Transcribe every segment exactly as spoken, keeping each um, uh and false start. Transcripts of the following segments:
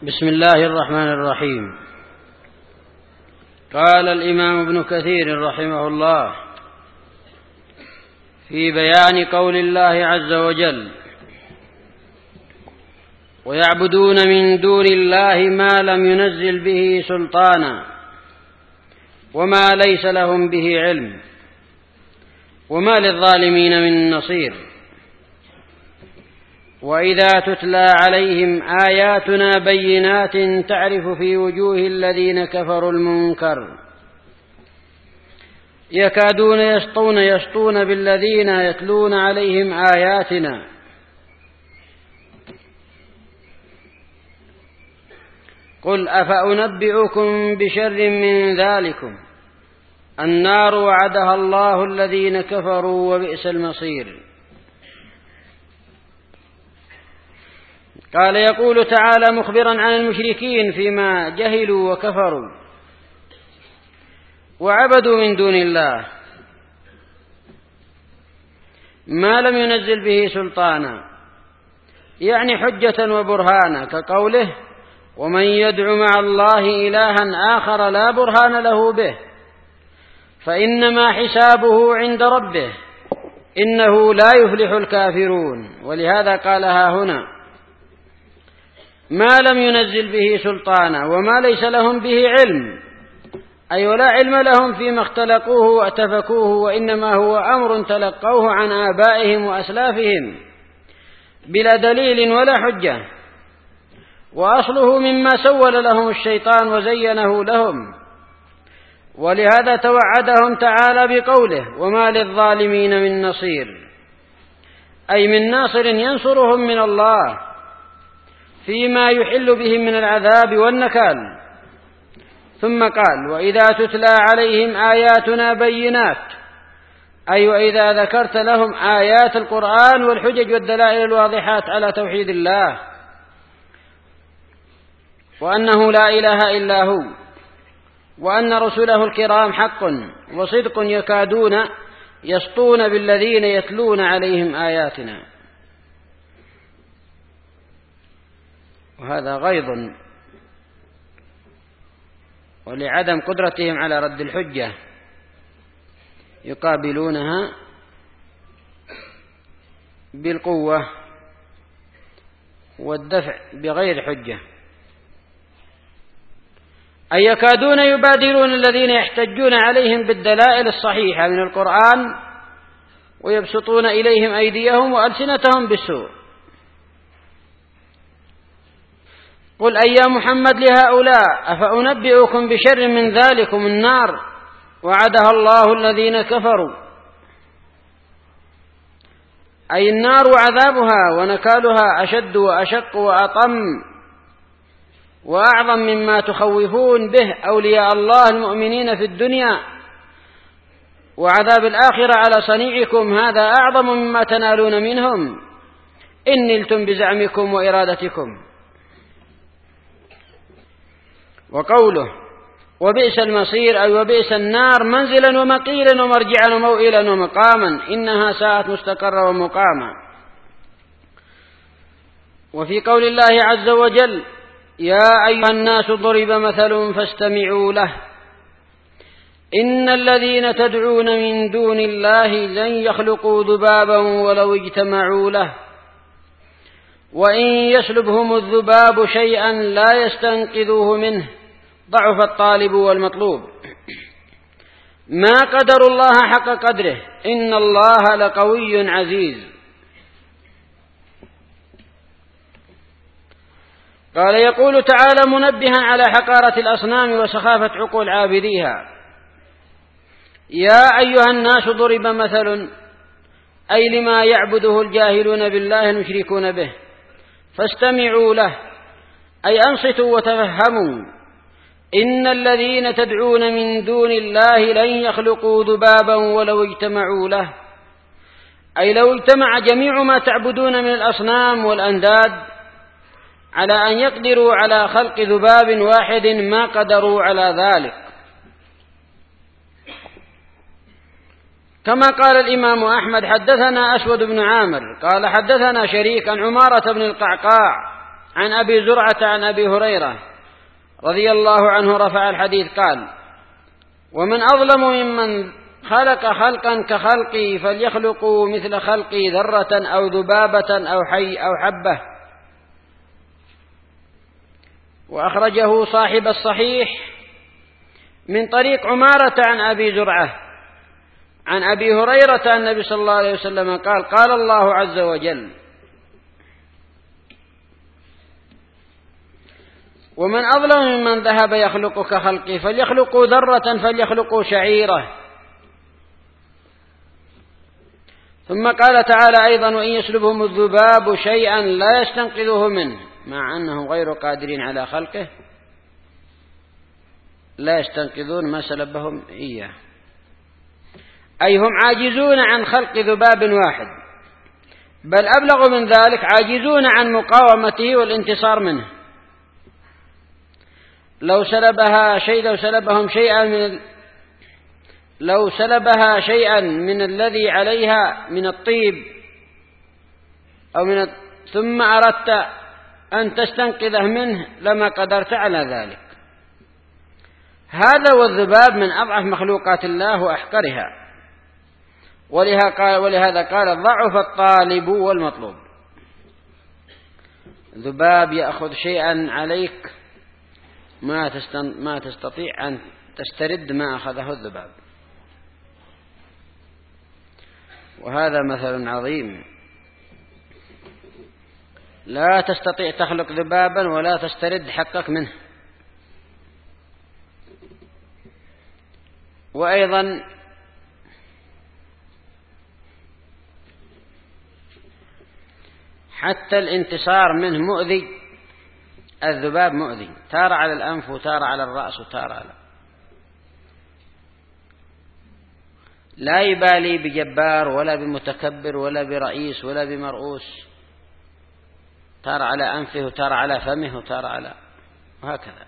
بسم الله الرحمن الرحيم. قال الإمام ابن كثير رحمه الله في بيان قول الله عز وجل: ويعبدون من دون الله ما لم ينزل به سلطانا وما ليس لهم به علم وما للظالمين من نصير. وإذا تتلى عليهم آياتنا بينات تعرف في وجوه الذين كفروا المنكر يكادون يسطون يسطون بالذين يتلون عليهم آياتنا قل أفأنبئكم بشر من ذلكم النار وعدها الله الذين كفروا وبئس المصير. قال يقول تعالى مخبرا عن المشركين فيما جهلوا وكفروا وعبدوا من دون الله ما لم ينزل به سلطانا، يعني حجة وبرهانا، كقوله: ومن يدع مع الله إلها آخر لا برهان له به فإنما حسابه عند ربه إنه لا يفلح الكافرون. ولهذا قالها هنا: ما لم ينزل به سلطانا وما ليس لهم به علم، أي ولا علم لهم فيما اختلقوه واتفكوه، وإنما هو أمر تلقوه عن آبائهم وأسلافهم بلا دليل ولا حجة، وأصله مما سول لهم الشيطان وزينه لهم. ولهذا توعدهم تعالى بقوله: وما للظالمين من نصير، أي من ناصر ينصرهم من الله فيما يحل بهم من العذاب والنكال. ثم قال: وإذا تتلى عليهم آياتنا بينات، أي وإذا ذكرت لهم آيات القرآن والحجج والدلائل الواضحات على توحيد الله وأنه لا إله إلا هو وأن رسله الكرام حق وصدق يكادون يسطون بالذين يتلون عليهم آياتنا. وهذا غيظ ولعدم قدرتهم على رد الحجة يقابلونها بالقوة والدفع بغير حجة، أي يكادون يبادرون الذين يحتجون عليهم بالدلائل الصحيحة من القرآن ويبسطون إليهم أيديهم وألسنتهم بالسوء. قل أي يا محمد لهؤلاء: أفأنبئكم بشر من ذلكم النار وعدها الله الذين كفروا، أي النار وعذابها ونكالها أشد وأشق وأطم وأعظم مما تخوفون به أولياء الله المؤمنين في الدنيا، وعذاب الآخرة على صنيعكم هذا أعظم مما تنالون منهم إن نلتم بزعمكم وإرادتكم. وقوله: وبئس المصير، أي وبئس النار منزلا ومقيلا ومرجعا وموئلا ومقاما، إنها ساءت مستقرا ومقاما. وفي قول الله عز وجل: يا أيها الناس ضرب مثل فاستمعوا له إن الذين تدعون من دون الله لن يخلقوا ذبابا ولو اجتمعوا له وإن يسلبهم الذباب شيئا لا يستنقذوه منه ضعف الطالب والمطلوب. ما قدروا الله حق قدره إن الله لقوي عزيز. قال يقول تعالى منبها على حقارة الأصنام وسخافة عقول عابديها: يا أيها الناس ضرب مثل، أي لما يعبده الجاهلون بالله المشركون به، فاستمعوا له، أي أنصتوا وتفهموا. إن الذين تدعون من دون الله لن يخلقوا ذبابا ولو اجتمعوا له، أي لو اجتمع جميع ما تعبدون من الأصنام والأنداد على أن يقدروا على خلق ذباب واحد ما قدروا على ذلك. كما قال الإمام أحمد: حدثنا أسود بن عامر قال حدثنا شريك عن عمارة بن القعقاع عن أبي زرعة عن أبي هريرة رضي الله عنه رفع الحديث قال: ومن أظلم ممن خلق خلقا كخلقي فليخلقوا مثل خلقي ذرة أو ذبابة أو حي أو حبة. وأخرجه صاحب الصحيح من طريق عمارة عن أبي زرعة عن أبي هريرة النبي صلى الله عليه وسلم قال: قال الله عز وجل: ومن أظلم ممن ذهب يخلق كخلقي فليخلقوا ذرة فليخلقوا شعيرة. ثم قال تعالى أيضا: وإن يسلبهم الذباب شيئا لا يستنقذوه منه، مع أنهم غير قادرين على خلقه لا يستنقذون ما سلبهم إياه، أي هم عاجزون عن خلق ذباب واحد، بل أبلغ من ذلك عاجزون عن مقاومته والانتصار منه. لو سلبها شيء لو سلبهم شيئا من لو سلبها شيئا من الذي عليها من الطيب أو من ثم أردت أن تستنقذه منه لما قدرت على ذلك. هذا والذباب من أضعف مخلوقات الله وأحقرها، ولهذا قال: ضعف الطالب والمطلوب. ذباب يأخذ شيئا عليك ما ما تستطيع أن تسترد ما أخذه الذباب. وهذا مثل عظيم، لا تستطيع تخلق ذبابا ولا تسترد حقك منه. وأيضا حتى الانتصار منه مؤذي، الذباب مؤذي، تار على الأنف وتار على الرأس وتار على، لا يبالي بجبار ولا بمتكبر ولا برئيس ولا بمرؤوس، تار على أنفه وتار على فمه وتار على، وهكذا.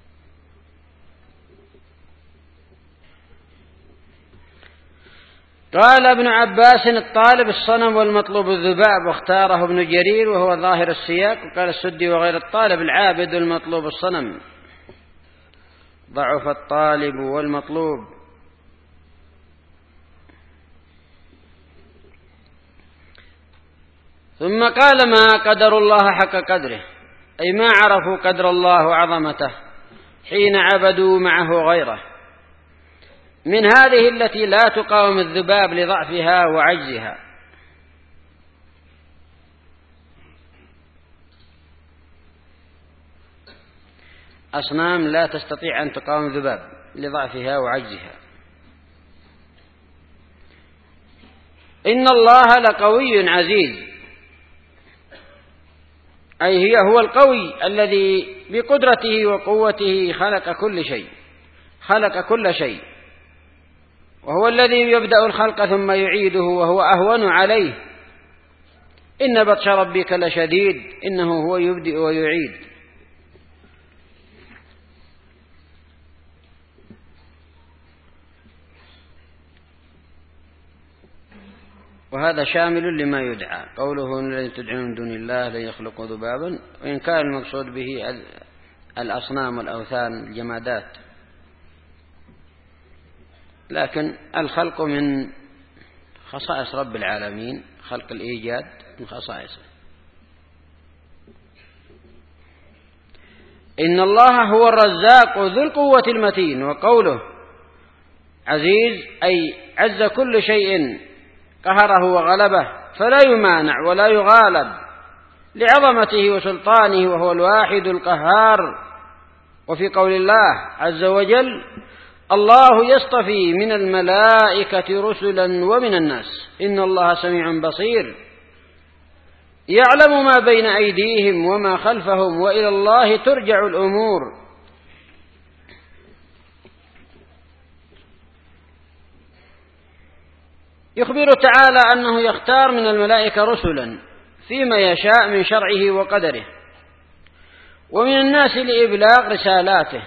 قال ابن عباس: الطالب الصنم والمطلوب الذباب، واختاره ابن جرير وهو ظاهر السياق. وقال السدي وغير الطالب العابد والمطلوب الصنم. ضعف الطالب والمطلوب. ثم قال: ما قدر الله حق قدره، أي ما عرفوا قدر الله وعظمته حين عبدوا معه غيره، من هذه التي لا تقاوم الذباب لضعفها وعجزها. أصنام لا تستطيع أن تقاوم الذباب لضعفها وعجزها. إن الله لقوي عزيز، أي هي هو القوي الذي بقدرته وقوته خلق كل شيء خلق كل شيء وهو الذي يبدأ الخلق ثم يعيده وهو أهون عليه. إن بطش ربك لشديد، إنه هو يبدئ ويعيد. وهذا شامل لما يدعى، قوله الذين تدعون من دون الله لن يخلقوا ذبابا، وإن كان المقصود به الأصنام والأوثان الجمادات، لكن الخلق من خصائص رب العالمين، خلق الإيجاد من خصائصه. إن الله هو الرزاق ذو القوة المتين. وقوله عزيز أي عز كل شيء، قهره وغلبه فلا يمانع ولا يغالب لعظمته وسلطانه، وهو الواحد القهار. وفي قول الله عز وجل: الله يصطفي من الملائكة رسلا ومن الناس إن الله سميع بصير، يعلم ما بين أيديهم وما خلفهم وإلى الله ترجع الأمور. يخبر تعالى أنه يختار من الملائكة رسلا فيما يشاء من شرعه وقدره، ومن الناس لإبلاغ رسالاته.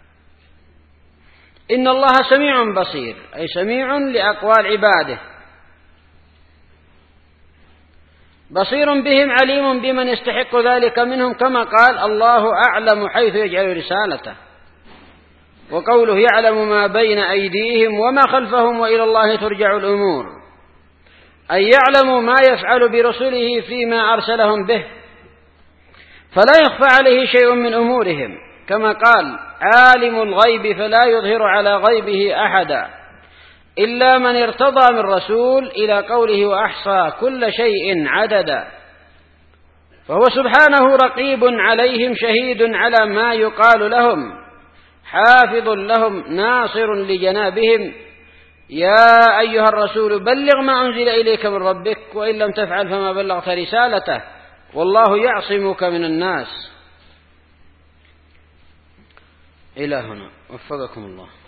إن الله سميع بصير، أي سميع لأقوال عباده، بصير بهم عليم بمن يستحق ذلك منهم، كما قال الله أعلم حيث يجعل رسالته. وقوله يعلم ما بين أيديهم وما خلفهم وإلى الله ترجع الأمور، أي يعلم ما يفعل برسله فيما أرسلهم به، فلا يخفى عليه شيء من أمورهم، كما قال عالم الغيب فلا يظهر على غيبه أحدا إلا من ارتضى من رسول، إلى قوله وأحصى كل شيء عددا. فهو سبحانه رقيب عليهم شهيد على ما يقال لهم، حافظ لهم ناصر لجنابهم. يا أيها الرسول بلغ ما أنزل إليك من ربك وإن لم تفعل فما بلغت رسالته والله يعصمك من الناس. إلى هنا وفقكم الله.